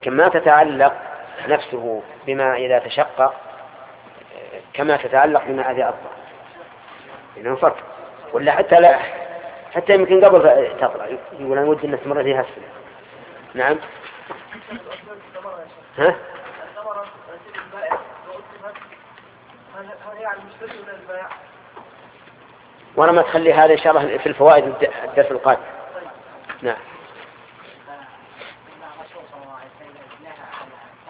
كما تتعلق نفسه بما إذا تشقق كما تتعلق بما إذا أطلق، إنه فرق. ولا حتى لا، حتى يمكن قبل تطلع يقول أنا ودي أن استمر فيها السنة. نعم. ها؟ وأنا ما تخلي هذا إن شاء الله في الفوائد الدرس القادم. نعم.